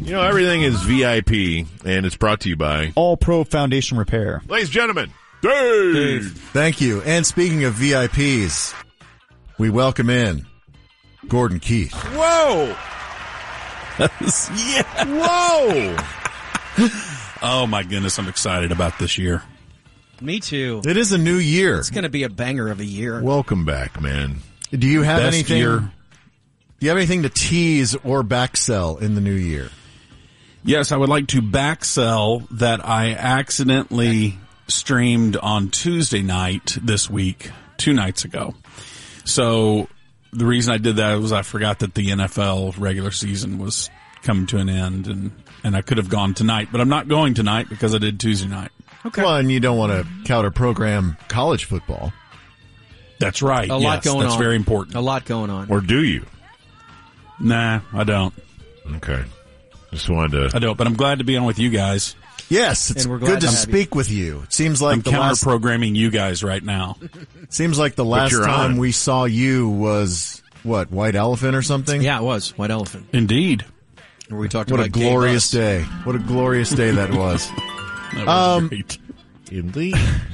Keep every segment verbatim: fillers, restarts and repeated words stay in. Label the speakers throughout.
Speaker 1: You know, everything is V I P, and it's brought to you by
Speaker 2: All Pro Foundation Repair.
Speaker 1: Ladies and gentlemen, Dave.
Speaker 3: Dave. Thank you. And speaking of V I Ps, we welcome in Gordon Keith.
Speaker 1: Whoa!
Speaker 4: Yeah.
Speaker 1: Whoa!
Speaker 4: Oh, my goodness, I'm excited about this year.
Speaker 5: Me too.
Speaker 3: It is a new year.
Speaker 5: It's going to be a banger of a year.
Speaker 1: Welcome back, man.
Speaker 3: Do you have
Speaker 4: Best
Speaker 3: anything?
Speaker 4: year.
Speaker 3: Do you have anything to tease or backsell in the new year?
Speaker 4: Yes, I would like to backsell that I accidentally streamed on Tuesday night this week, two nights ago. So the reason I did that was I forgot that the N F L regular season was coming to an end, and, and I could have gone tonight, but I'm not going tonight because I did Tuesday night.
Speaker 5: Okay.
Speaker 3: Well, and you don't want to counter program college football.
Speaker 4: That's right.
Speaker 5: A
Speaker 4: yes,
Speaker 5: lot going
Speaker 4: that's
Speaker 5: on.
Speaker 4: very important.
Speaker 5: A lot going on.
Speaker 1: Or do you?
Speaker 4: Nah, I don't.
Speaker 1: Okay. Just wanted to...
Speaker 4: I don't, but I'm glad to be on with you guys.
Speaker 3: Yes, it's
Speaker 5: And we're glad
Speaker 3: good to
Speaker 5: to have
Speaker 3: speak with you. It seems like
Speaker 4: I'm
Speaker 3: the last
Speaker 4: counter-programming you guys right now.
Speaker 3: seems like the last
Speaker 1: you're
Speaker 3: time
Speaker 1: on.
Speaker 3: we saw you was what, White Elephant or something?
Speaker 5: Yeah, it was White Elephant.
Speaker 4: Indeed.
Speaker 5: Where we talked
Speaker 3: What
Speaker 5: about
Speaker 3: a glorious
Speaker 5: gay bus.
Speaker 3: day. What a glorious day that was.
Speaker 4: That was
Speaker 3: Um,
Speaker 4: great.
Speaker 1: Indeed.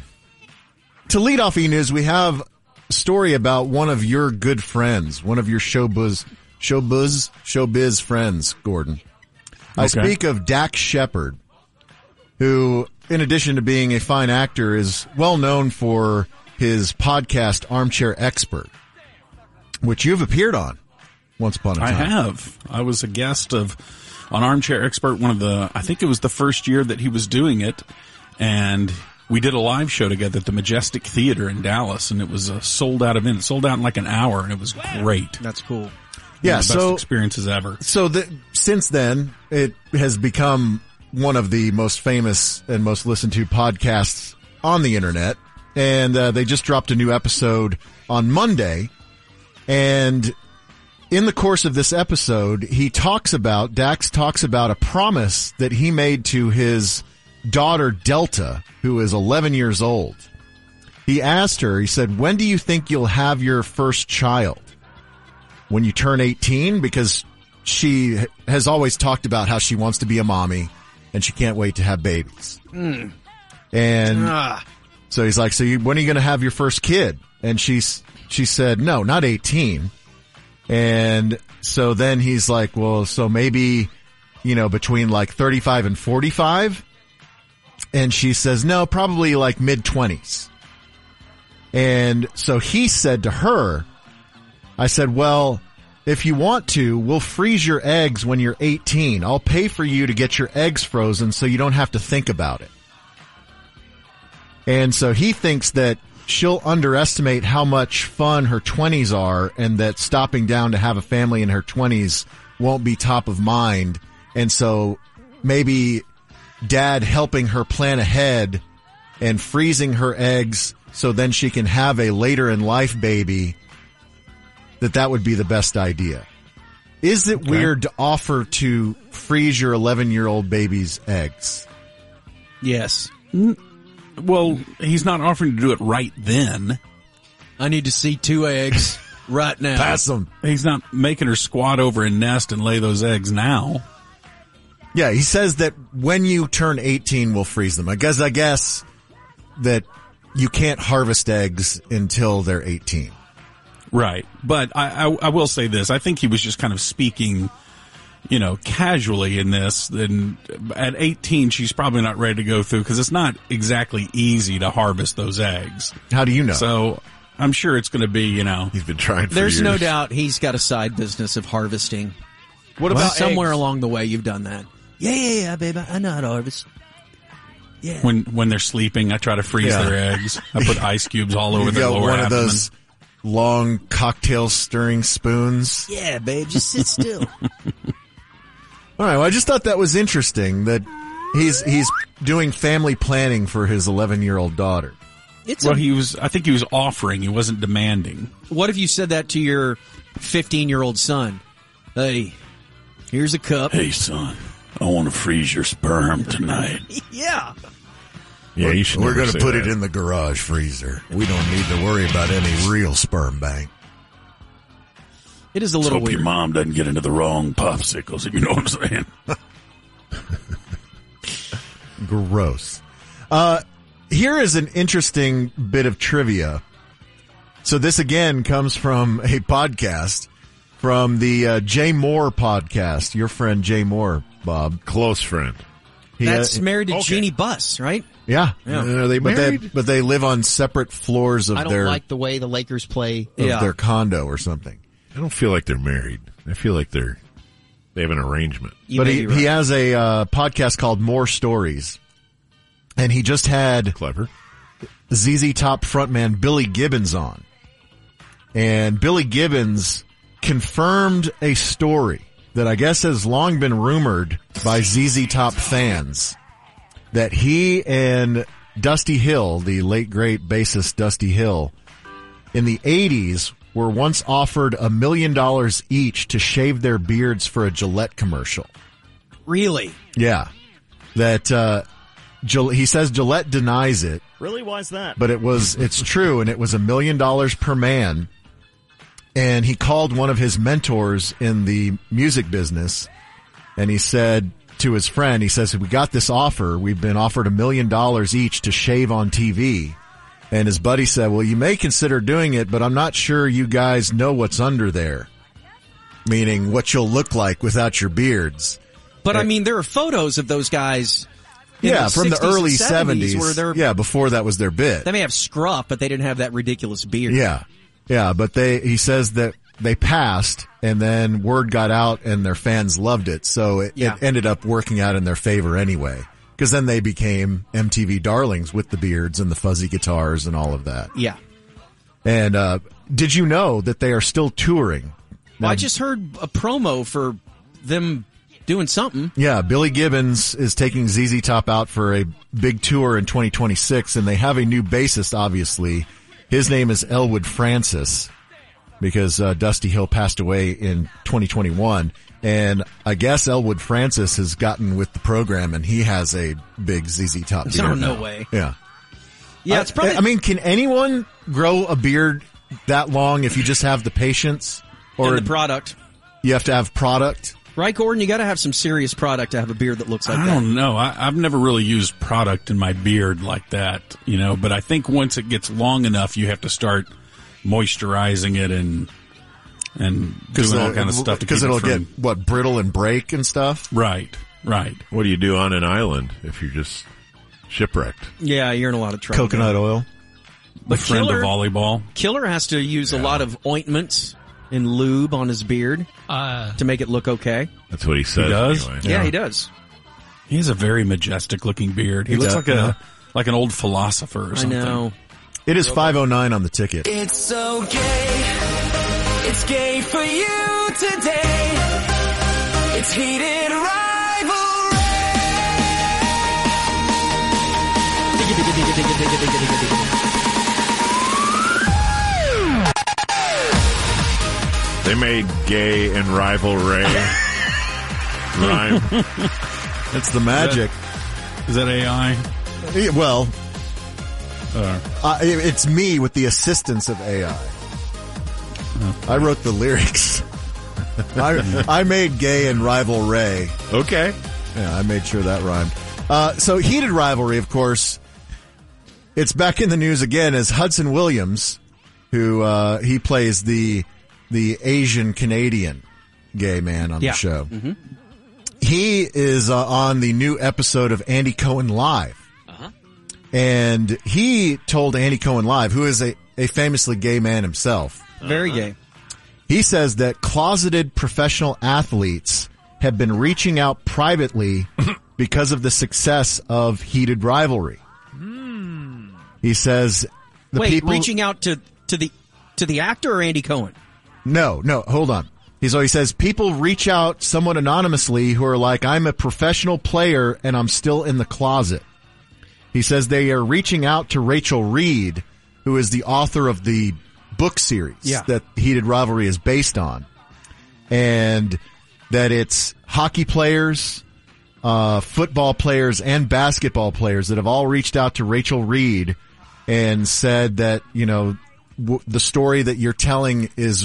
Speaker 3: To lead off e-news, we have a story about one of your good friends, one of your showbiz, showbiz, showbiz friends, Gordon. I
Speaker 4: Okay.
Speaker 3: speak of Dax Shepard, who, in addition to being a fine actor, is well known for his podcast, Armchair Expert, which you've appeared on once upon a
Speaker 4: I
Speaker 3: time.
Speaker 4: have. I was a guest of on Armchair Expert. One of the, I think it was the first year that he was doing it, and we did a live show together at the Majestic Theater in Dallas, and it was a sold out event. It sold out in like an hour, and it was great.
Speaker 5: That's cool.
Speaker 3: Yeah,
Speaker 4: One of the
Speaker 3: so
Speaker 4: best experiences ever.
Speaker 3: So the, since then, it has become one of the most famous and most listened to podcasts on the internet. And uh, they just dropped a new episode on Monday. And in the course of this episode, he talks about, Dax talks about a promise that he made to his daughter, Delta, who is eleven years old. He asked her, he said, when do you think you'll have your first child? When you turn eighteen, because she has always talked about how she wants to be a mommy and she can't wait to have babies.
Speaker 5: Mm.
Speaker 3: And
Speaker 5: Ah.
Speaker 3: so he's like, so you, when are you going to have your first kid? And she's, she said, no, not eighteen. And so then he's like, well, so maybe, you know, between like thirty-five and forty-five. And she says, no, probably like mid twenties. And so he said to her, I said, well, if you want to, we'll freeze your eggs when you're eighteen. I'll pay for you to get your eggs frozen so you don't have to think about it. And so he thinks that she'll underestimate how much fun her twenties are and that stopping down to have a family in her twenties won't be top of mind. And so maybe dad helping her plan ahead and freezing her eggs so then she can have a later in life baby, that that would be the best idea. Is it
Speaker 4: Okay.
Speaker 3: weird to offer to freeze your eleven-year-old baby's eggs?
Speaker 5: Yes.
Speaker 4: Well, he's not offering to do it right then.
Speaker 5: I need to see two eggs right now.
Speaker 3: Pass them.
Speaker 4: He's not making her squat over and nest and lay those eggs now.
Speaker 3: Yeah, he says that when you turn eighteen, we'll freeze them. I guess, I guess that you can't harvest eggs until they're eighteen.
Speaker 4: Right. But I, I, I will say this. I think he was just kind of speaking, you know, casually in this. And at eighteen, she's probably not ready to go through because it's not exactly easy to harvest those eggs.
Speaker 3: How do you know?
Speaker 4: So I'm sure it's going to be, you know.
Speaker 1: He's been trying for
Speaker 5: There's
Speaker 1: years.
Speaker 5: no doubt he's got a side business of harvesting.
Speaker 3: What about
Speaker 5: somewhere
Speaker 3: eggs?
Speaker 5: along the way you've done that? Yeah, yeah, yeah, baby. I know how to harvest. Yeah.
Speaker 4: When when they're sleeping, I try to freeze
Speaker 3: Yeah.
Speaker 4: their eggs. I put ice cubes all over
Speaker 3: You've
Speaker 4: their
Speaker 3: got
Speaker 4: lower
Speaker 3: one of
Speaker 4: abdomen.
Speaker 3: those long cocktail stirring spoons.
Speaker 5: Yeah, babe. Just sit still.
Speaker 3: All right. Well, I just thought that was interesting that he's he's doing family planning for his eleven-year-old daughter.
Speaker 5: It's
Speaker 4: Well,
Speaker 5: a,
Speaker 4: he was. I think he was offering. He wasn't demanding.
Speaker 5: what if you said that to your fifteen-year-old son? Hey, here's a cup.
Speaker 4: Hey, son, I want to freeze your sperm tonight.
Speaker 5: Yeah.
Speaker 1: Yeah, you should.
Speaker 3: We're
Speaker 1: never
Speaker 3: going to
Speaker 1: say
Speaker 3: put
Speaker 1: that.
Speaker 3: it in the garage freezer. We don't need to worry about any real sperm bank.
Speaker 5: It is a little
Speaker 4: Hope
Speaker 5: weird.
Speaker 4: your mom doesn't get into the wrong popsicles, if you know what I'm saying.
Speaker 3: Gross. Uh, here is an interesting bit of trivia. So this again comes from a podcast from the uh, Jay Moore podcast. Your friend Jay Moore, Bob.
Speaker 1: Close friend.
Speaker 3: He,
Speaker 5: That's
Speaker 3: uh,
Speaker 5: married to
Speaker 1: okay.
Speaker 5: Jeannie Buss, right?
Speaker 3: Yeah.
Speaker 5: Yeah.
Speaker 1: Uh, are they
Speaker 3: But they,
Speaker 1: married?
Speaker 3: but they live on separate floors of
Speaker 6: I don't
Speaker 3: their
Speaker 6: like the way the Lakers play.
Speaker 3: of
Speaker 5: Yeah.
Speaker 3: their condo or something.
Speaker 1: I don't feel like they're married. I feel like they're they have an arrangement.
Speaker 5: You
Speaker 3: but
Speaker 5: may
Speaker 3: he,
Speaker 5: be right.
Speaker 3: he has a uh, podcast called More Stories, and he just had
Speaker 1: Clever.
Speaker 3: Z Z Top frontman Billy Gibbons on. And Billy Gibbons confirmed a story that I guess has long been rumored by Z Z Top fans, that he and Dusty Hill, the late great bassist Dusty Hill, in the eighties were once offered a million dollars each to shave their beards for a Gillette commercial.
Speaker 5: Really?
Speaker 3: Yeah. That, uh, Gil- he says Gillette denies it,
Speaker 2: Really? Why is that?
Speaker 3: but it was, it's true, and it was a million dollars per man. And he called one of his mentors in the music business, and he said to his friend, he says, we got this offer. We've been offered a million dollars each to shave on T V. And his buddy said, well, you may consider doing it, but I'm not sure you guys know what's under there. Meaning what you'll look like without your beards.
Speaker 5: But I mean, there are photos of those guys. in
Speaker 3: Yeah, from the
Speaker 5: sixties and
Speaker 3: early seventies.
Speaker 5: where they're,
Speaker 3: Yeah, before that was their bit.
Speaker 5: they may have scruff, but they didn't have that ridiculous beard.
Speaker 3: Yeah. Yeah, but they, he says that they passed and then word got out and their fans loved it. So it,
Speaker 5: Yeah.
Speaker 3: it ended up working out in their favor anyway. Cause then they became M T V darlings with the beards and the fuzzy guitars and all of that.
Speaker 5: Yeah.
Speaker 3: And, uh, did you know that they are still touring?
Speaker 5: Well, I
Speaker 3: Now,
Speaker 5: just heard a promo for them doing something.
Speaker 3: Yeah, Billy Gibbons is taking Z Z Top out for a big tour in twenty twenty-six, and they have a new bassist, obviously. His name is Elwood Francis, because uh, Dusty Hill passed away in twenty twenty-one. And I guess Elwood Francis has gotten with the program, and he has a big Z Z Top beard
Speaker 5: Oh, no
Speaker 3: now.
Speaker 5: way.
Speaker 3: Yeah.
Speaker 5: Yeah, it's probably.
Speaker 3: I mean, can anyone grow a beard that long if you just have the patience? Or
Speaker 5: in the product.
Speaker 3: you have to have product?
Speaker 5: Right, Gordon? You got to have some serious product to have a beard that looks like
Speaker 4: I
Speaker 5: that.
Speaker 4: don't know. I, I've never really used product in my beard like that, you know, but I think once it gets long enough, you have to start moisturizing it and and doing all kind of stuff to keep
Speaker 3: Because
Speaker 4: it
Speaker 3: it'll
Speaker 4: from,
Speaker 3: get, what, brittle and break and stuff?
Speaker 4: right, right.
Speaker 1: What do you do on an island if you're just shipwrecked?
Speaker 5: Yeah, you're in a lot of trouble.
Speaker 3: Coconut oil.
Speaker 5: But
Speaker 4: The friend
Speaker 5: Killer,
Speaker 4: of volleyball.
Speaker 5: Killer has to use a lot of ointments and lube on his beard
Speaker 6: Uh,
Speaker 5: to make it look okay.
Speaker 1: That's what he says.
Speaker 4: does?
Speaker 1: Anyway.
Speaker 5: Yeah, he does.
Speaker 4: He has a very majestic looking beard. He,
Speaker 3: He
Speaker 4: looks
Speaker 3: does,
Speaker 4: like a
Speaker 3: yeah.
Speaker 4: like an old philosopher or
Speaker 5: I
Speaker 4: something.
Speaker 5: know.
Speaker 3: It is five oh nine on the ticket.
Speaker 7: It's so gay. It's gay for you today. It's heated rivalry.
Speaker 1: They made gay and rival Ray rhyme.
Speaker 3: It's the magic.
Speaker 4: Is that A I?
Speaker 3: Yeah, well,
Speaker 4: Uh,
Speaker 3: uh, it- it's me with the assistance of A I. I wrote the lyrics. I, I made gay and rival Ray.
Speaker 1: Okay.
Speaker 3: Yeah, I made sure that rhymed. Uh, so heated rivalry, of course. It's back in the news again as Hudson Williams, who, uh, he plays the, the Asian Canadian gay man on
Speaker 5: Yeah.
Speaker 3: the show. He is uh, on the new episode of Andy Cohen Live. And he told Andy Cohen Live, who is a, a famously gay man himself,
Speaker 5: Very gay.
Speaker 3: he says that closeted professional athletes have been reaching out privately because of the success of heated rivalry. He says the
Speaker 5: Wait,
Speaker 3: people
Speaker 5: reaching out to, to the to the actor or Andy Cohen?
Speaker 3: No, no, hold on. He so he says people reach out somewhat anonymously who are like, I'm a professional player and I'm still in the closet. He says they are reaching out to Rachel Reed, who is the author of the book series
Speaker 5: Yeah.
Speaker 3: that Heated Rivalry is based on. And that it's hockey players, uh, football players, and basketball players that have all reached out to Rachel Reed and said that, you know, w- the story that you're telling is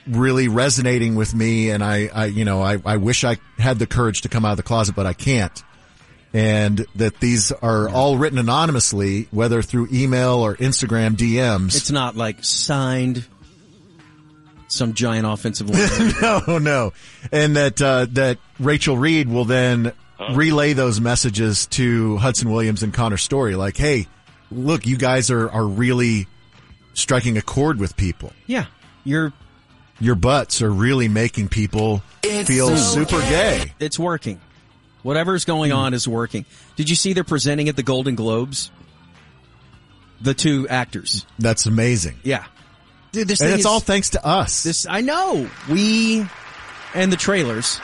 Speaker 3: really resonating with me. And I, I you know, I, I wish I had the courage to come out of the closet, but I can't. And that these are all written anonymously, whether through email or Instagram D Ms.
Speaker 5: It's not like signed some giant offensive line.
Speaker 3: no, no. And that, uh, that Rachel Reed will then relay those messages to Hudson Williams and Connor Story. Like, hey, look, you guys are, are really striking a chord with people.
Speaker 5: Yeah. You're,
Speaker 3: Your butts are really making people
Speaker 7: It's
Speaker 3: feel
Speaker 7: okay.
Speaker 3: super gay.
Speaker 5: it's working. Whatever's going on is working. Did you see they're presenting at the Golden Globes? The two actors.
Speaker 3: That's amazing.
Speaker 5: Yeah. Dude, this
Speaker 3: And
Speaker 5: thing
Speaker 3: it's
Speaker 5: is,
Speaker 3: all thanks to us.
Speaker 5: this, I know. We, and the trailers.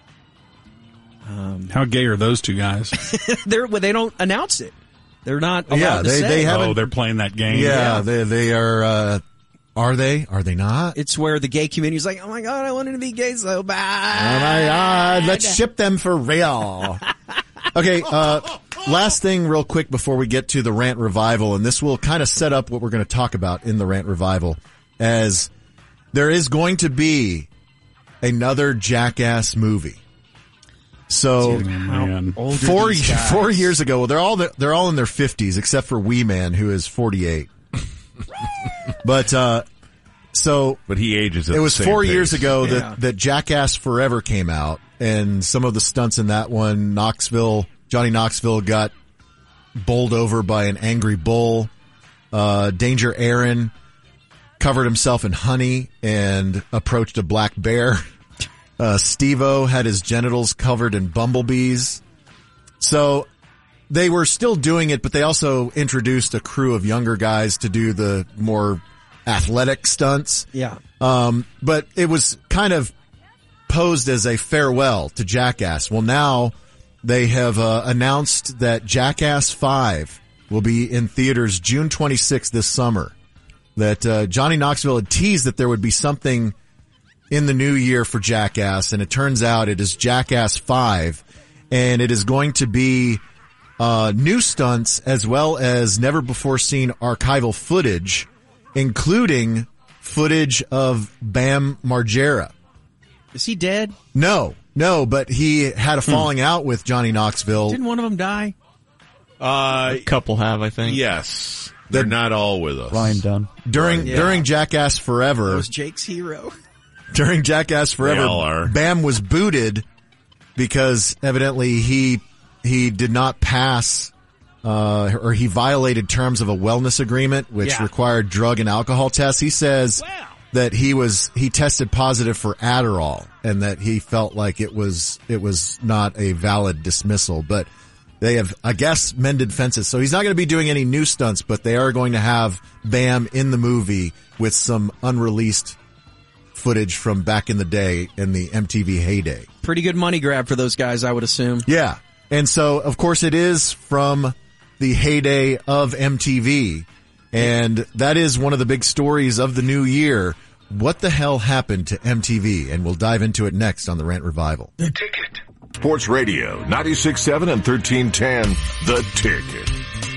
Speaker 4: How gay are those two guys?
Speaker 5: They're, well, they don't announce it. They're not allowed
Speaker 3: Yeah,
Speaker 5: to
Speaker 3: they-
Speaker 5: say.
Speaker 3: they have-
Speaker 4: Oh, they're playing that game.
Speaker 3: yeah, they, they are, uh, are they? Are they not?
Speaker 5: It's where the gay community is like, oh my God, I wanted to be gay so
Speaker 3: Oh
Speaker 5: bad.
Speaker 3: my God, let's ship them for real. Okay, uh, last thing real quick before we get to the Rant Revival, and this will kind of set up what we're going to talk about in the Rant Revival, as there is going to be another Jackass movie. So,
Speaker 4: Man.
Speaker 5: Older
Speaker 3: four,
Speaker 5: these guys.
Speaker 3: four years ago, well, they're all, they're all in their fifties, except for Wee Man, who is forty-eight. But, uh, so,
Speaker 1: But he ages at
Speaker 3: it was
Speaker 1: the same
Speaker 3: four
Speaker 1: pace.
Speaker 3: years ago
Speaker 5: Yeah.
Speaker 3: that, that Jackass Forever came out, and some of the stunts in that one, Knoxville, Johnny Knoxville got bowled over by an angry bull. Uh, Danger Aaron covered himself in honey and approached a black bear. Uh, Steve-O had his genitals covered in bumblebees. So they were still doing it, but they also introduced a crew of younger guys to do the more athletic stunts.
Speaker 5: Yeah.
Speaker 3: Um, but it was kind of posed as a farewell to Jackass. Well, now they have uh, announced that Jackass five will be in theaters June twenty-sixth this summer. That uh, Johnny Knoxville had teased that there would be something in the new year for Jackass, and it turns out it is Jackass five, and it is going to be uh, new stunts as well as never before seen archival footage, including footage of Bam Margera.
Speaker 5: Is he dead?
Speaker 3: No, no, but he had a falling out with Johnny Knoxville.
Speaker 5: Didn't one of them die?
Speaker 1: Uh,
Speaker 2: Couple have, I think.
Speaker 1: yes. They're not all with us.
Speaker 2: Ryan Dunn.
Speaker 3: During
Speaker 5: Yeah.
Speaker 3: during Jackass Forever,
Speaker 5: That was Jake's hero.
Speaker 3: during Jackass Forever,
Speaker 1: They all are.
Speaker 3: Bam was booted because evidently he he did not pass uh, or he violated terms of a wellness agreement, which
Speaker 5: Yeah.
Speaker 3: required drug and alcohol tests. He says that he was he tested positive for Adderall and that he felt like it was it was not a valid dismissal, but they have, I guess, mended fences. So he's not going to be doing any new stunts, but they are going to have Bam in the movie with some unreleased footage from back in the day in the M T V heyday.
Speaker 5: Pretty good money grab for those guys, I would assume.
Speaker 3: Yeah. And so, of course, it is from the heyday of M T V. And that is one of the big stories of the new year. What the hell happened to M T V? And we'll dive into it next on the Rant Revival.
Speaker 6: Ticket. Sports Radio, ninety-six point seven and thirteen ten, The Ticket.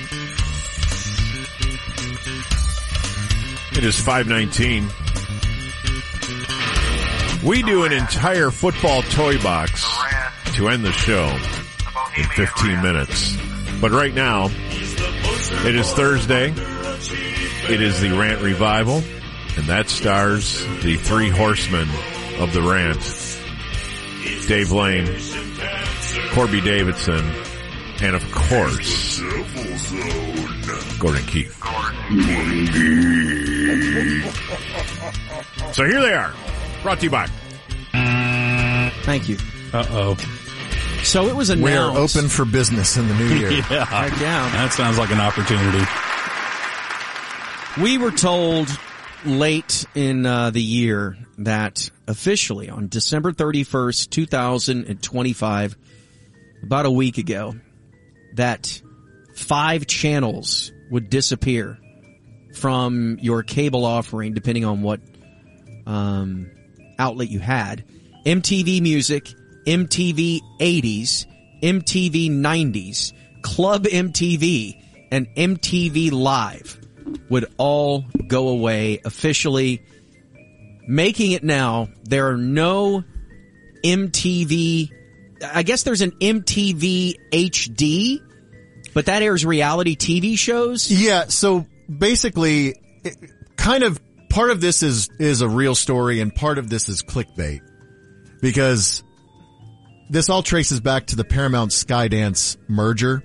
Speaker 1: It is five nineteen. We do an entire football toy box to end the show in fifteen minutes. But right now, it is Thursday. It is the Rant Revival, and that stars the three horsemen of the rant. Dave Lane, Corby Davidson, and of course, Gordon Keith. So here they are, brought to you by.
Speaker 5: Thank you.
Speaker 4: Uh-oh.
Speaker 5: So it was
Speaker 3: We are
Speaker 5: announced.
Speaker 3: open for business in the new year.
Speaker 4: Yeah.
Speaker 5: Heck yeah.
Speaker 4: That sounds like an opportunity.
Speaker 5: We were told late in uh, the year that officially on December thirty-first, two thousand twenty-five, about a week ago, that five channels would disappear from your cable offering, depending on what um, outlet you had. M T V Music, M T V eighties, M T V nineties, Club M T V, and M T V Live would all go away officially making it now, there are no M T V, I guess there's an M T V H D, but that airs reality T V shows?
Speaker 3: Yeah, so basically, it, kind of, part of this is, is a real story and part of this is clickbait. Because this all traces back to the Paramount Skydance merger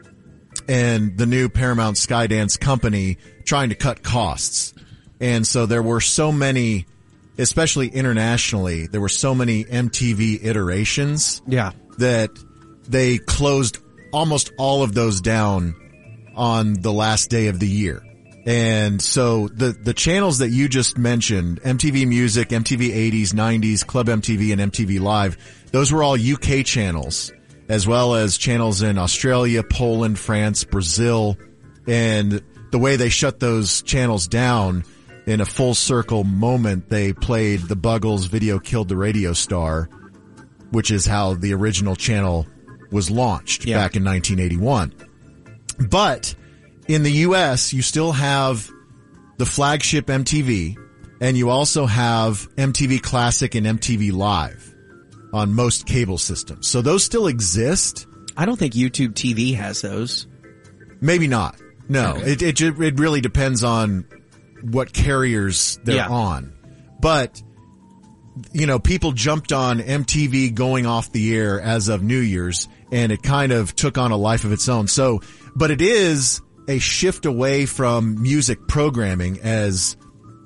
Speaker 3: and the new Paramount Skydance company trying to cut costs. And so there were so many, especially internationally, there were so many M T V iterations
Speaker 5: Yeah.
Speaker 3: that they closed almost all of those down on the last day of the year. And so the, the channels that you just mentioned, M T V Music, M T V eighties, nineties, Club M T V, and M T V Live, those were all U K channels, as well as channels in Australia, Poland, France, Brazil. And the way they shut those channels down, in a full circle moment, they played the Buggles' Video Killed the Radio Star, which is how the original channel was launched
Speaker 5: Yeah.
Speaker 3: back in nineteen eighty-one. But in the U S, you still have the flagship M T V, and you also have M T V Classic and M T V Live on most cable systems. So those still exist.
Speaker 5: I don't think YouTube T V has those.
Speaker 3: Maybe not. No, it, it, ju- it really depends on what carriers they're
Speaker 5: Yeah.
Speaker 3: on. But, you know, people jumped on M T V going off the air as of New Year's, and it kind of took on a life of its own. So, but it is a shift away from music programming as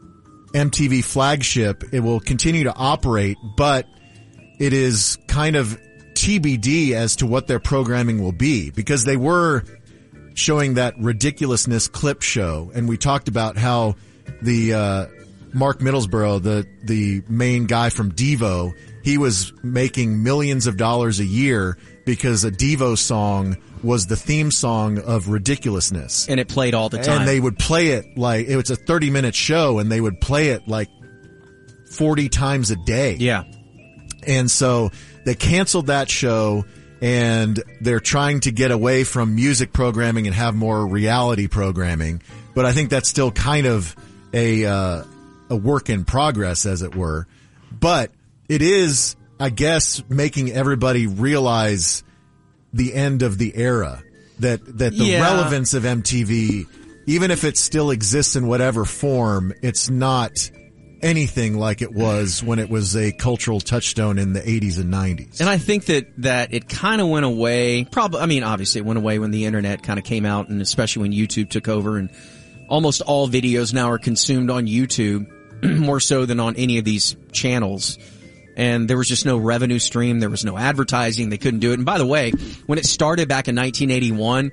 Speaker 3: M T V flagship. It will continue to operate, but it is kind of T B D as to what their programming will be, because they were showing that ridiculousness clip show. And we talked about how the, uh, Mark Middlesbrough, the, the main guy from Devo, he was making millions of dollars a year because a Devo song was the theme song of ridiculousness.
Speaker 5: And it played all the time.
Speaker 3: And they would play it like, it was a thirty minute show and they would play it like forty times a day.
Speaker 5: Yeah.
Speaker 3: And so they canceled that show and they're trying to get away from music programming and have more reality programming. But I think that's still kind of a, uh, a work in progress, as it were. But it is, I guess, making everybody realize the end of the era, that, that the
Speaker 5: Yeah.
Speaker 3: relevance of M T V, even if it still exists in whatever form, it's not anything like it was when it was a cultural touchstone in the eighties and nineties.
Speaker 5: And I think that, that it kind of went away, probably, I mean, obviously it went away when the internet kind of came out, and especially when YouTube took over, and almost all videos now are consumed on YouTube, more so than on any of these channels. And there was just no revenue stream. There was no advertising. They couldn't do it. And by the way, when it started back in nineteen eighty-one,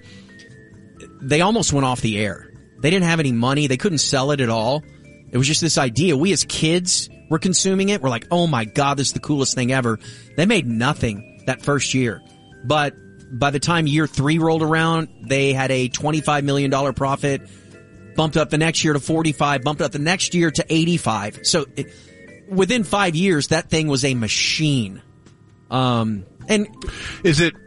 Speaker 5: they almost went off the air. They didn't have any money. They couldn't sell it at all. It was just this idea. We as kids were consuming it. We're like, oh my God, this is the coolest thing ever. They made nothing that first year. But by the time year three rolled around, they had a twenty-five million dollars profit, bumped up the next year to forty-five, bumped up the next year to eighty-five. So it, within five years, that thing was a machine. Um, and
Speaker 1: Is it,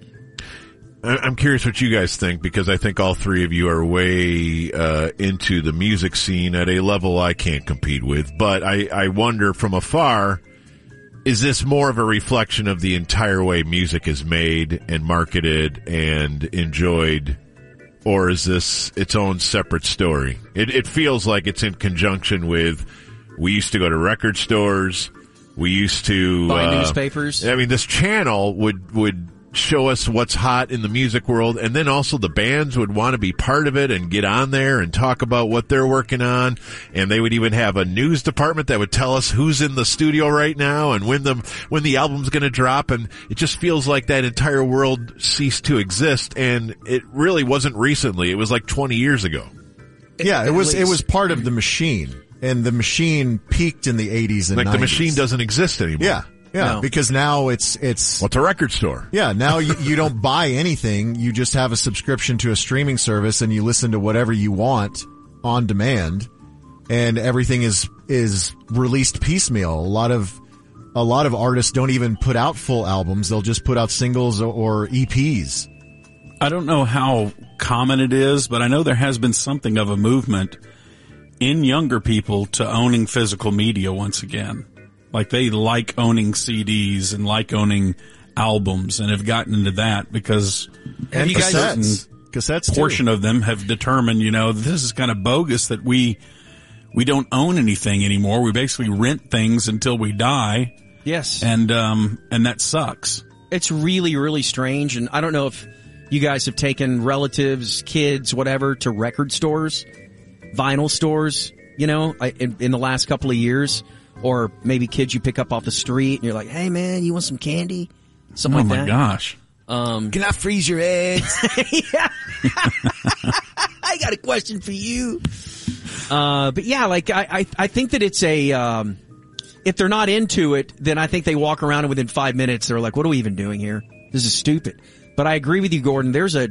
Speaker 1: I- I'm curious what you guys think, because I think all three of you are way uh, into the music scene at a level I can't compete with. But I, I wonder from afar, is this more of a reflection of the entire way music is made and marketed and enjoyed, or is this its own separate story? It, it feels like it's in conjunction with, we used to go to record stores, we used to
Speaker 5: buy
Speaker 1: uh,
Speaker 5: newspapers.
Speaker 1: I mean, this channel would would show us what's hot in the music world, and then also the bands would want to be part of it and get on there and talk about what they're working on, and they would even have a news department that would tell us who's in the studio right now and when the when the album's going to drop. And it just feels like that entire world ceased to exist, and it really wasn't recently. It was like twenty years ago.
Speaker 3: Yeah, it
Speaker 5: At
Speaker 3: was, it
Speaker 5: least.
Speaker 3: was part of the machine, and the machine peaked in the eighties and
Speaker 1: Like
Speaker 3: nineties.
Speaker 1: the machine doesn't exist anymore.
Speaker 3: Yeah. Yeah.
Speaker 5: No.
Speaker 3: Because now it's, it's,
Speaker 1: Well, it's a record store.
Speaker 3: yeah, now you, you don't buy anything. You just have a subscription to a streaming service and you listen to whatever you want on demand, and everything is, is released piecemeal. A lot of, a lot of artists don't even put out full albums. They'll just put out singles or, or E Ps.
Speaker 4: I don't know how common it is, but I know there has been something of a movement in younger people to owning physical media once again. Like they like owning C Ds and like owning albums and have gotten into that because
Speaker 3: And
Speaker 4: a certain
Speaker 3: cassettes. Cassettes, too.
Speaker 4: portion of them have determined, you know, this is kind of bogus that we we don't own anything anymore. We basically rent things until we die.
Speaker 5: Yes.
Speaker 4: And um and that sucks.
Speaker 5: It's really, really strange. And I don't know if you guys have taken relatives, kids, whatever, to record stores, vinyl stores, you know, in, in the last couple of years. Or maybe kids you pick up off the street and you're like, hey, man, you want some candy? Something
Speaker 4: Oh
Speaker 5: like
Speaker 4: my
Speaker 5: that.
Speaker 4: gosh.
Speaker 5: Um,
Speaker 3: Can I freeze your eggs?
Speaker 5: yeah. I got a question for you. Uh, but yeah, like I, I, I think that it's a, um, if they're not into it, then I think they walk around and within five minutes they're like, what are we even doing here? This is stupid. But I agree with you, Gordon. There's a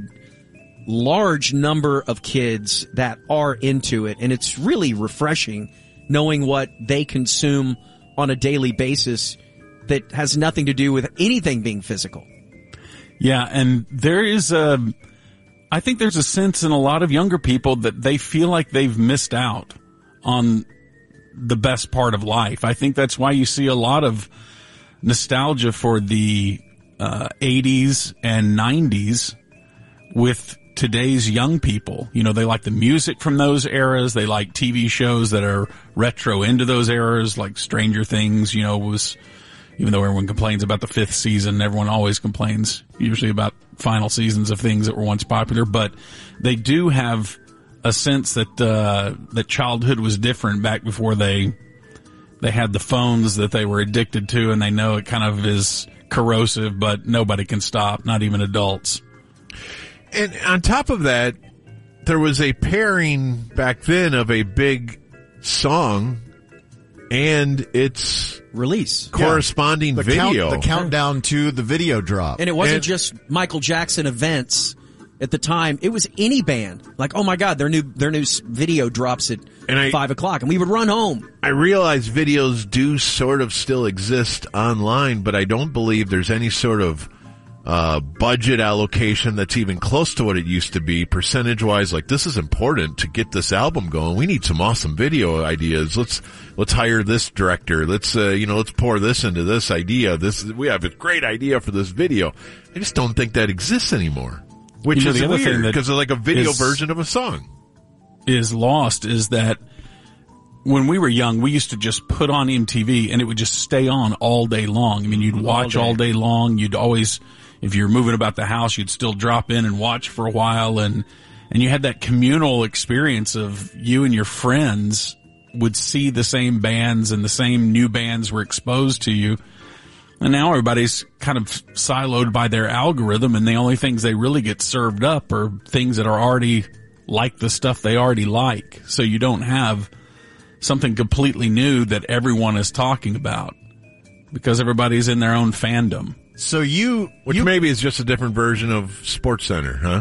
Speaker 5: large number of kids that are into it, and it's really refreshing knowing what they consume on a daily basis that has nothing to do with anything being physical.
Speaker 4: Yeah, and there is a, I think there's a sense in a lot of younger people that they feel like they've missed out on the best part of life. I think that's why you see a lot of nostalgia for the uh, eighties and nineties with today's young people. You know, they like the music from those eras. They like T V shows that are retro into those eras, like Stranger Things, you know, was, even though everyone complains about the fifth season, everyone always complains usually about final seasons of things that were once popular, but they do have a sense that, uh, that childhood was different back before they, they had the phones that they were addicted to, and they know it kind of is corrosive, but nobody can stop, not even adults.
Speaker 1: And on top of that, there was a pairing back then of a big song and its
Speaker 5: Release.
Speaker 1: corresponding
Speaker 3: the
Speaker 1: video.
Speaker 3: Count, the countdown to the video drop.
Speaker 5: And it wasn't
Speaker 1: And-
Speaker 5: just Michael Jackson events at the time. It was any band. Like, oh my God, their new, their new s- video drops at
Speaker 1: And I-
Speaker 5: five o'clock and we would run home.
Speaker 1: I realize videos do sort of still exist online, but I don't believe there's any sort of uh budget allocation that's even close to what it used to be percentage-wise. Like, this is important to get this album going. We need some awesome video ideas. Let's let's hire this director. Let's uh, you know, let's pour this into this idea. This we have a great idea for this video. I just don't think that exists anymore, which
Speaker 4: You know,
Speaker 1: is
Speaker 4: the other thing
Speaker 1: weird
Speaker 4: that
Speaker 1: because it's like a video
Speaker 4: is-
Speaker 1: version of a song.
Speaker 4: is lost is that when we were young, we used to just put on M T V and it would just stay on all day long. I mean, you'd watch all day, all day long. You'd always, if you're moving about the house, you'd still drop in and watch for a while. And, and you had that communal experience of you and your friends would see the same bands and the same new bands were exposed to you. And now everybody's kind of siloed by their algorithm, and the only things they really get served up are things that are already like the stuff they already like. So you don't have something completely new that everyone is talking about because everybody's in their own fandom.
Speaker 3: So you,
Speaker 1: Which
Speaker 3: you
Speaker 1: maybe is just a different version of SportsCenter, huh?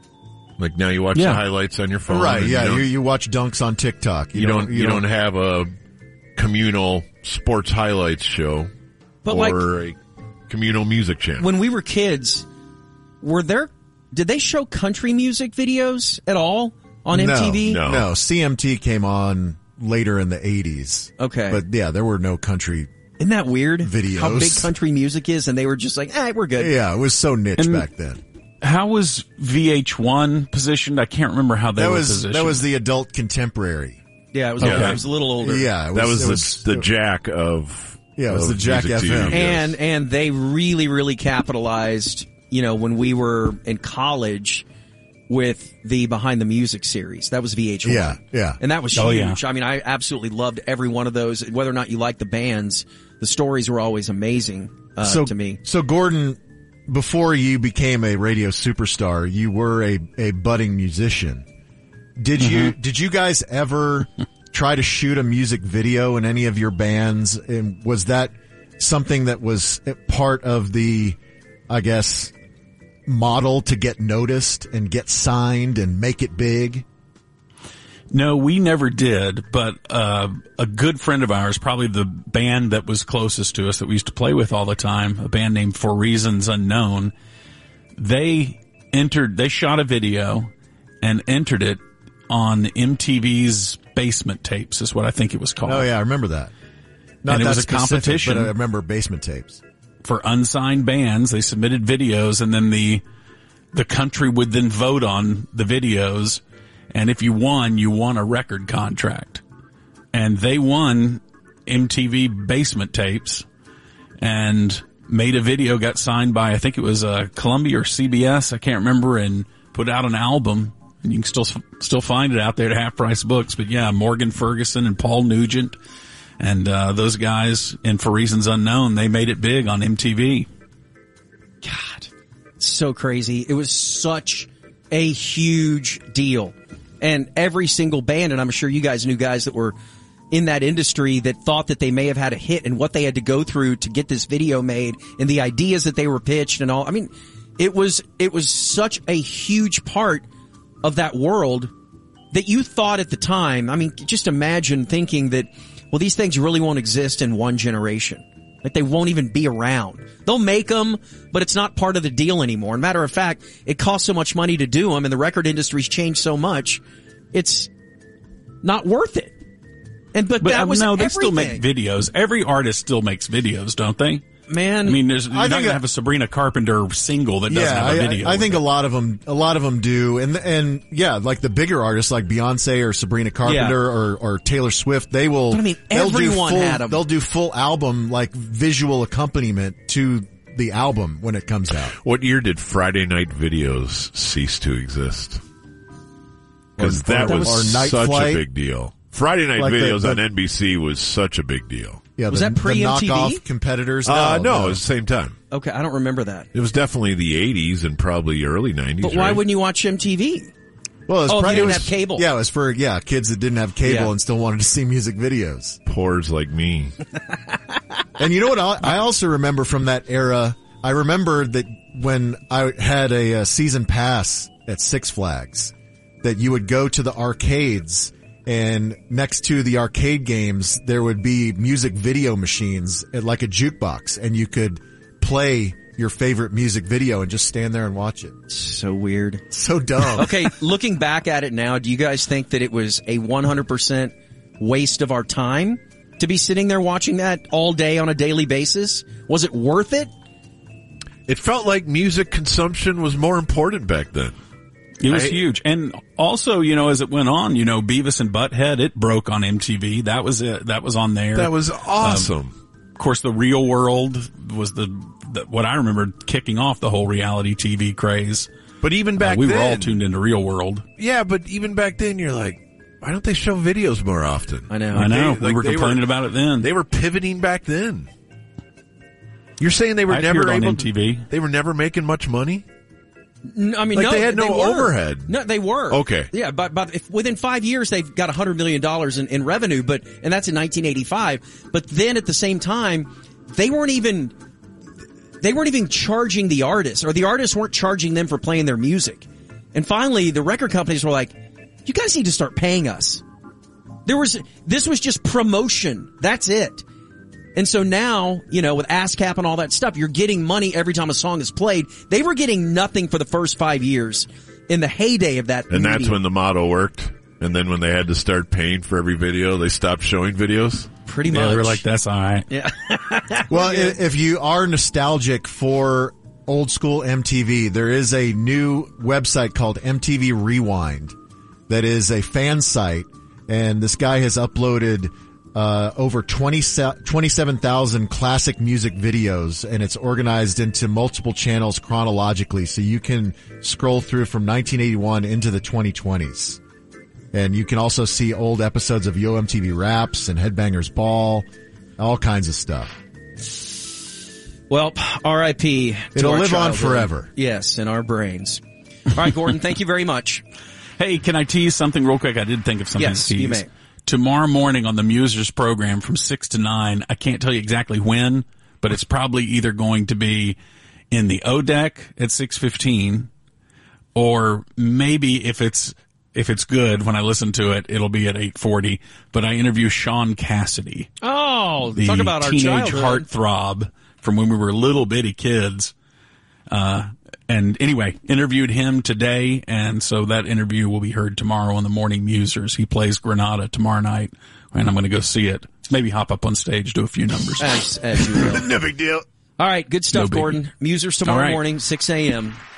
Speaker 1: Like now you watch
Speaker 4: Yeah.
Speaker 1: the highlights on your phone.
Speaker 3: right?
Speaker 1: and
Speaker 3: Yeah,
Speaker 1: You
Speaker 3: you,
Speaker 1: don't,
Speaker 3: you watch dunks on TikTok.
Speaker 1: you don't, you don't have a communal sports highlights show
Speaker 5: But
Speaker 1: or
Speaker 5: like,
Speaker 1: a communal music channel.
Speaker 5: when we were kids, were there, did they show country music videos at all on M T V?
Speaker 1: no.
Speaker 3: No, C M T came on later in the eighties.
Speaker 5: Okay.
Speaker 3: But yeah, there were no country.
Speaker 5: Isn't that weird?
Speaker 3: Videos.
Speaker 5: How big country music is, and they were just like, eh, we're good.
Speaker 3: Yeah, it was so niche
Speaker 4: And-
Speaker 3: back then.
Speaker 4: How was V H one positioned? I can't remember how they
Speaker 3: That
Speaker 4: were
Speaker 3: was
Speaker 4: positioned.
Speaker 3: that was the adult contemporary.
Speaker 5: Yeah, it was,
Speaker 1: Okay.
Speaker 5: it was a little older.
Speaker 3: Yeah, it was,
Speaker 1: that was,
Speaker 3: it
Speaker 1: the,
Speaker 3: was
Speaker 1: the jack of
Speaker 3: Yeah, it was
Speaker 1: of
Speaker 3: the Jack
Speaker 1: music
Speaker 3: F M.
Speaker 1: T V, yes.
Speaker 5: And and they really really capitalized, you know, when we were in college with the Behind the Music series. That was V H one.
Speaker 3: Yeah, yeah.
Speaker 5: And that was
Speaker 4: Oh,
Speaker 5: huge.
Speaker 4: yeah.
Speaker 5: I mean, I absolutely loved every one of those. Whether or not you like the bands, the stories were always amazing uh,
Speaker 3: so,
Speaker 5: to me.
Speaker 3: So Gordon, before you became a radio superstar, you were a, a budding musician. Did you
Speaker 5: Mm-hmm.
Speaker 3: did you guys ever try to shoot a music video in any of your bands? And was that something that was part of the, I guess, model to get noticed and get signed and make it big?
Speaker 4: No, we never did, but uh, a good friend of ours, probably the band that was closest to us that we used to play with all the time, a band named For Reasons Unknown, they entered, they shot a video and entered it on M T V's Basement Tapes is what I think it was called.
Speaker 3: Oh yeah, I remember that. Not
Speaker 4: And it
Speaker 3: that
Speaker 4: was a
Speaker 3: specific,
Speaker 4: competition.
Speaker 3: but I remember Basement Tapes.
Speaker 4: For unsigned bands. They submitted videos, and then the the country would then vote on the videos, and if you won, you won a record contract. And they won M T V Basement Tapes and made a video, got signed by, I think it was uh, Columbia or C B S, I can't remember, and put out an album. And you can still still find it out there at Half Price Books. But yeah, Morgan Ferguson and Paul Nugent and uh, those guys, and for reasons unknown, they made it big on M T V.
Speaker 5: God, so crazy. It was such a huge deal. And every single band, and I'm sure you guys knew guys that were in that industry that thought that they may have had a hit and what they had to go through to get this video made and the ideas that they were pitched and all. I mean, it was, it was such a huge part of that world that you thought at the time. I mean, just imagine thinking that, well, these things really won't exist in one generation. Like they won't even be around. They'll make them, but it's not part of the deal anymore. Matter of fact, it costs so much money to do them and the record industry's changed so much. It's not worth it. And, but,
Speaker 4: But
Speaker 5: that
Speaker 4: um,
Speaker 5: was
Speaker 4: no, they
Speaker 5: everything.
Speaker 4: still make videos. Every artist still makes videos, don't they?
Speaker 5: Man,
Speaker 4: I mean, there's, you're
Speaker 3: I
Speaker 4: not
Speaker 3: think
Speaker 4: going to
Speaker 3: I-
Speaker 4: have a Sabrina Carpenter single that doesn't
Speaker 3: Yeah,
Speaker 4: have a
Speaker 3: I,
Speaker 4: video.
Speaker 3: I, I
Speaker 4: with
Speaker 3: think
Speaker 4: it.
Speaker 3: a lot of them, a lot of them do, and and yeah, like the bigger artists like Beyonce or Sabrina Carpenter
Speaker 5: Yeah.
Speaker 3: or or Taylor Swift, they will.
Speaker 5: But I mean,
Speaker 3: they'll do
Speaker 5: everyone
Speaker 3: full,
Speaker 5: had 'em.
Speaker 3: They'll do full album like visual accompaniment to the album when it comes out.
Speaker 1: What year did Friday night videos cease to exist? Because
Speaker 3: Or-
Speaker 1: that
Speaker 3: or-
Speaker 1: was
Speaker 3: or Night
Speaker 1: such
Speaker 3: Flight.
Speaker 1: a big deal. Friday night
Speaker 3: Like the-
Speaker 1: videos
Speaker 3: the-
Speaker 1: on N B C was such a big deal.
Speaker 3: Yeah,
Speaker 5: Was
Speaker 3: the,
Speaker 5: that pre-M T V?
Speaker 3: the knockoff competitors?
Speaker 1: Uh, no, it was the same time.
Speaker 5: okay, I don't remember that.
Speaker 1: It was definitely the eighties and probably early nineties.
Speaker 5: But why
Speaker 1: right?
Speaker 5: wouldn't you watch M T V?
Speaker 3: Well, it was
Speaker 5: Oh, if
Speaker 3: probably,
Speaker 5: you didn't
Speaker 3: it was,
Speaker 5: have cable.
Speaker 3: Yeah, it was for yeah kids that didn't have cable
Speaker 5: Yeah.
Speaker 3: and still wanted to see music videos.
Speaker 1: Poors like me.
Speaker 3: And you know what? I I also remember from that era. I remember that when I had a, uh season pass at Six Flags, that you would go to the arcades, and next to the arcade games there would be music video machines at like a jukebox, and you could play your favorite music video and just stand there and watch it.
Speaker 5: So weird.
Speaker 3: So dumb.
Speaker 5: Okay, looking back at it now, do you guys think that it was a one hundred percent waste of our time to be sitting there watching that all day on a daily basis? Was it worth it?
Speaker 1: It felt like music consumption was more important back then.
Speaker 4: It was
Speaker 1: I-
Speaker 4: huge. And also, you know, as it went on, you know, Beavis and Butthead, it broke on M T V. That was it. That was on there.
Speaker 1: That was awesome.
Speaker 4: Of course, The Real World was the, the what I remember kicking off the whole reality T V craze.
Speaker 1: but even back
Speaker 4: Uh, we
Speaker 1: then,
Speaker 4: were all tuned into Real World.
Speaker 1: yeah, but even back then, you're like, why don't they show videos more often?
Speaker 5: I know.
Speaker 4: I know.
Speaker 1: They-
Speaker 4: we
Speaker 1: like,
Speaker 4: were
Speaker 1: they
Speaker 4: complaining
Speaker 1: were-
Speaker 4: about it then.
Speaker 1: They were pivoting back then. You're saying they were
Speaker 4: I
Speaker 1: never
Speaker 4: appeared on
Speaker 1: able
Speaker 4: M T V.
Speaker 1: To, they were never making much money?
Speaker 5: No, I mean,
Speaker 1: Like
Speaker 5: no,
Speaker 1: they had no
Speaker 5: were.
Speaker 1: overhead.
Speaker 5: No, they were.
Speaker 1: Okay.
Speaker 5: Yeah, but, but if within five years they've got a hundred million dollars in, in revenue, but, and that's in nineteen eighty-five. But then at the same time, they weren't even, they weren't even charging the artists, or the artists weren't charging them for playing their music. And finally, the record companies were like, you guys need to start paying us. There was, this was just promotion. That's it. And so now, you know, with ASCAP and all that stuff, you're getting money every time a song is played. They were getting nothing for the first five years in the heyday of that.
Speaker 1: And that's
Speaker 5: medium.
Speaker 1: when the motto worked. And then when they had to start paying for every video, they stopped showing videos.
Speaker 5: pretty
Speaker 4: Yeah,
Speaker 5: much.
Speaker 4: they were like, that's all right.
Speaker 5: Yeah.
Speaker 3: Well, i if you are nostalgic for old school M T V, there is a new website called M T V Rewind that is a fan site, and this guy has uploaded uh over twenty twenty-seven thousand classic music videos, and it's organized into multiple channels chronologically, so you can scroll through from nineteen eighty-one into the twenty twenties. And you can also see old episodes of Yo M T V Raps and Headbangers Ball, all kinds of stuff.
Speaker 5: Well, R I P to
Speaker 3: It'll
Speaker 5: our
Speaker 3: live on
Speaker 5: childhood.
Speaker 3: forever.
Speaker 5: Yes, in our brains. All right, Gordon, thank you very much.
Speaker 4: Hey, can I tease something real quick? I did think of something
Speaker 5: Yes,
Speaker 4: to tease.
Speaker 5: you may.
Speaker 4: Tomorrow morning on the Musers program from six to nine, I can't tell you exactly when, but it's probably either going to be in the O deck at six fifteen, or maybe if it's if it's good when I listen to it, it'll be at eight forty. But I interview Sean Cassidy,
Speaker 5: Oh,
Speaker 4: the
Speaker 5: talk about our
Speaker 4: teenage
Speaker 5: childhood.
Speaker 4: heartthrob from when we were little bitty kids. Uh, and anyway, interviewed him today, and so that interview will be heard tomorrow on the Morning Musers. He plays Granada tomorrow night, and I'm going to go see it. Maybe hop up on stage, do a few numbers.
Speaker 5: As, as you will.
Speaker 3: No big deal.
Speaker 5: All right, good stuff,
Speaker 4: No
Speaker 5: Gordon. Musers tomorrow
Speaker 4: All right.
Speaker 5: morning, six a.m.